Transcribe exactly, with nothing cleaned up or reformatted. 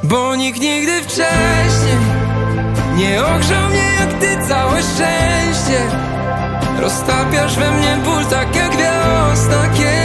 Bo nikt nigdy wcześniej nie ogrzał mnie jak ty, całe szczęście. Roztapiasz we mnie ból tak jak wiosna, kiedy